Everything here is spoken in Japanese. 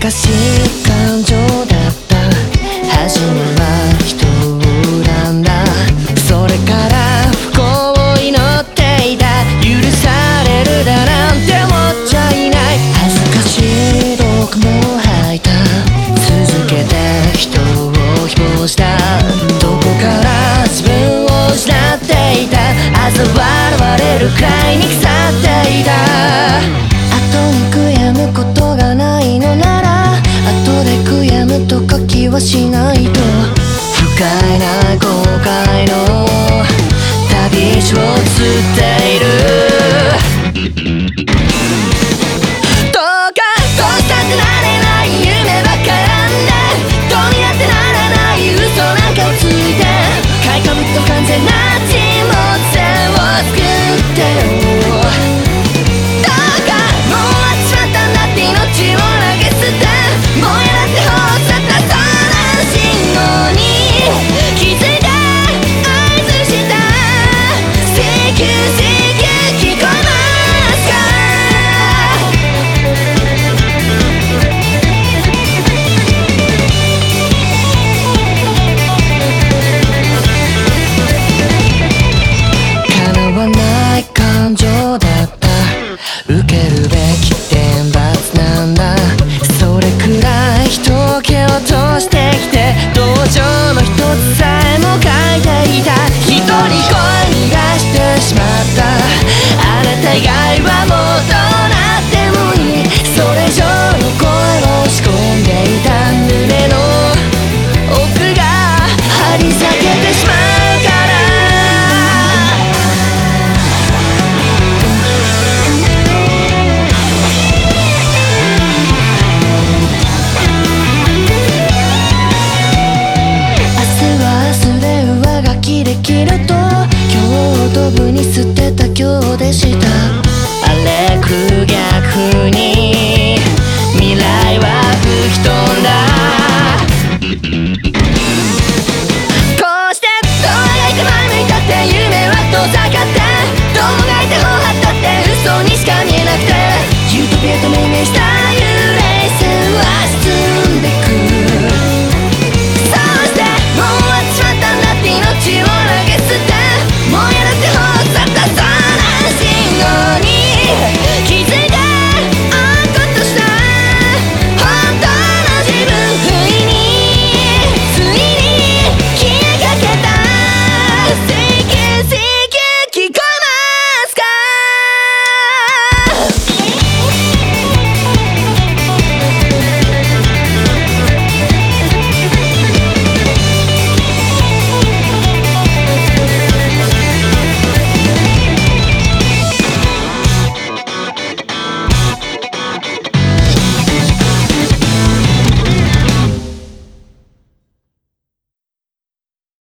しい感情だった。初めは人を恨んだ。それから不幸を祈っていた。許されるだなんて思っちゃいない。恥ずかしい毒も吐いた。続けて人を誹謗した。どこから自分を失っていた。嘲笑われるくらいに腐っていた。後に悔やむことがないのなら、後で悔やむと書きはしないと。不快な後悔の旅路をつっている。どうかどうしたってなれない夢ばっかなんで、どうにだってならない嘘なんかをついて、買いかぶった完全な沈没線を作ってよ。どうかもう終わっちまったんだって命を投げ捨て、もうやだって放ったその信号に気づいて合図した。請求聞こえますか。叶わない感情だった。受けるべき天罰なんだ。それくらい人を蹴落としてきて、同情の一つ